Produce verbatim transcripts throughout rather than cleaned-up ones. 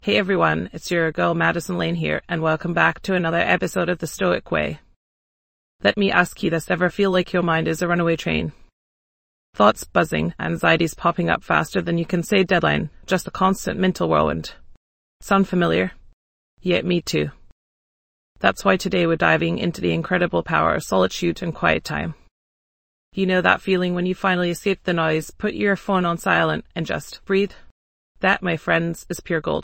Hey everyone, it's your girl Madison Lane here, and welcome back to another episode of The Stoic Way. Let me ask you this, ever feel like your mind is a runaway train? Thoughts buzzing, anxieties popping up faster than you can say deadline, just a constant mental whirlwind. Sound familiar? Yeah, me too. That's why today we're diving into the incredible power of solitude and quiet time. You know that feeling when you finally escape the noise, put your phone on silent, and just breathe? That, my friends, is pure gold.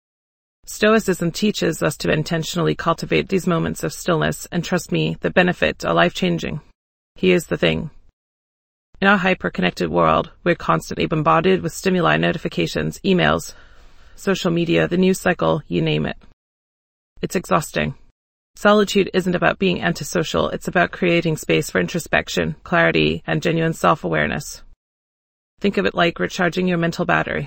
Stoicism teaches us to intentionally cultivate these moments of stillness, and trust me, the benefits are life-changing. Here's the thing. In our hyper-connected world, we're constantly bombarded with stimuli, notifications, emails, social media, the news cycle, you name it. It's exhausting. Solitude isn't about being antisocial, it's about creating space for introspection, clarity, and genuine self-awareness. Think of it like recharging your mental battery.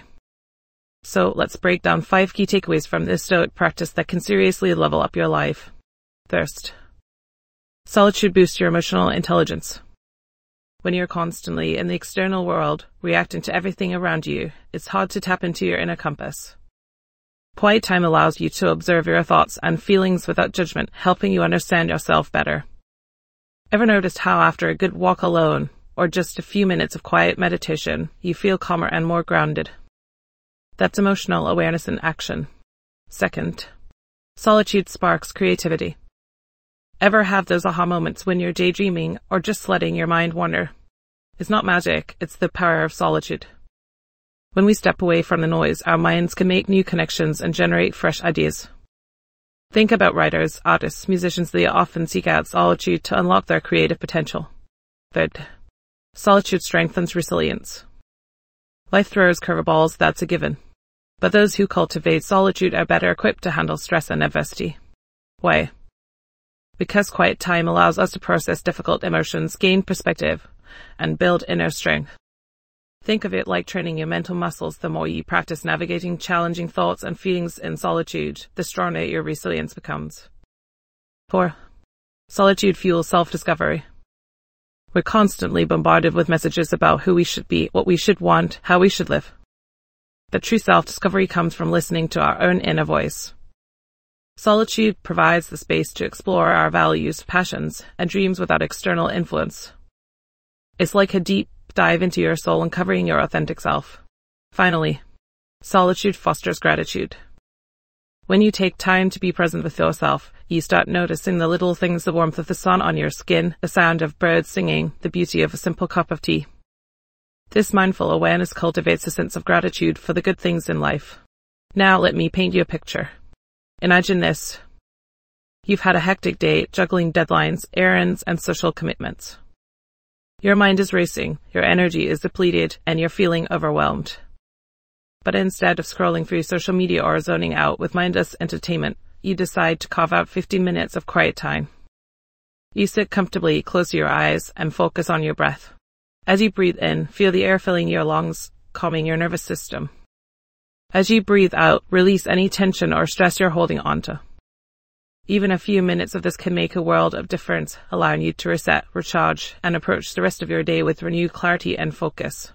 So let's break down five key takeaways from this Stoic practice that can seriously level up your life. First, solitude boosts your emotional intelligence. When you're constantly in the external world, reacting to everything around you, it's hard to tap into your inner compass. Quiet time allows you to observe your thoughts and feelings without judgment, helping you understand yourself better. Ever noticed how after a good walk alone, or just a few minutes of quiet meditation, you feel calmer and more grounded? That's emotional awareness in action. Second, solitude sparks creativity. Ever have those aha moments when you're daydreaming or just letting your mind wander? It's not magic, it's the power of solitude. When we step away from the noise, our minds can make new connections and generate fresh ideas. Think about writers, artists, musicians. They often seek out solitude to unlock their creative potential. Third, solitude strengthens resilience. Life throws curveballs, that's a given. But those who cultivate solitude are better equipped to handle stress and adversity. Why? Because quiet time allows us to process difficult emotions, gain perspective, and build inner strength. Think of it like training your mental muscles. The more you practice navigating challenging thoughts and feelings in solitude, the stronger your resilience becomes. Four, solitude fuels self-discovery. We're constantly bombarded with messages about who we should be, what we should want, how we should live. The true self-discovery comes from listening to our own inner voice. Solitude provides the space to explore our values, passions, and dreams without external influence. It's like a deep dive into your soul, uncovering your authentic self. Finally, solitude fosters gratitude. When you take time to be present with yourself, you start noticing the little things, the warmth of the sun on your skin, the sound of birds singing, the beauty of a simple cup of tea. This mindful awareness cultivates a sense of gratitude for the good things in life. Now let me paint you a picture. Imagine this. You've had a hectic day, juggling deadlines, errands, and social commitments. Your mind is racing, your energy is depleted, and you're feeling overwhelmed. But instead of scrolling through social media or zoning out with mindless entertainment, you decide to carve out fifteen minutes of quiet time. You sit comfortably, close your eyes, and focus on your breath. As you breathe in, feel the air filling your lungs, calming your nervous system. As you breathe out, release any tension or stress you're holding onto. Even a few minutes of this can make a world of difference, allowing you to reset, recharge, and approach the rest of your day with renewed clarity and focus.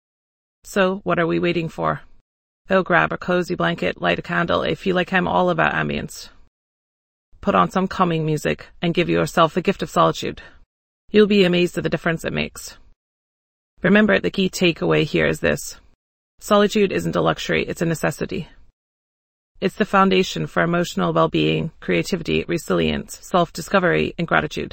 So, what are we waiting for? Oh, grab a cozy blanket, light a candle. I feel like I'm all about ambience. Put on some calming music and give yourself the gift of solitude. You'll be amazed at the difference it makes. Remember, the key takeaway here is this. Solitude isn't a luxury, it's a necessity. It's the foundation for emotional well-being, creativity, resilience, self-discovery, and gratitude.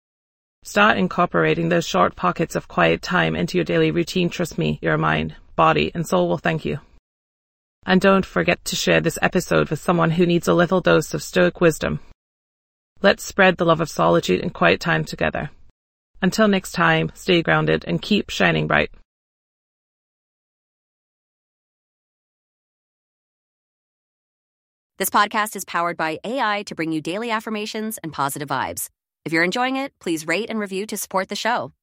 Start incorporating those short pockets of quiet time into your daily routine. Trust me, your mind, body, and soul will thank you. And don't forget to share this episode with someone who needs a little dose of Stoic wisdom. Let's spread the love of solitude and quiet time together. Until next time, stay grounded and keep shining bright. This podcast is powered by A I to bring you daily affirmations and positive vibes. If you're enjoying it, please rate and review to support the show.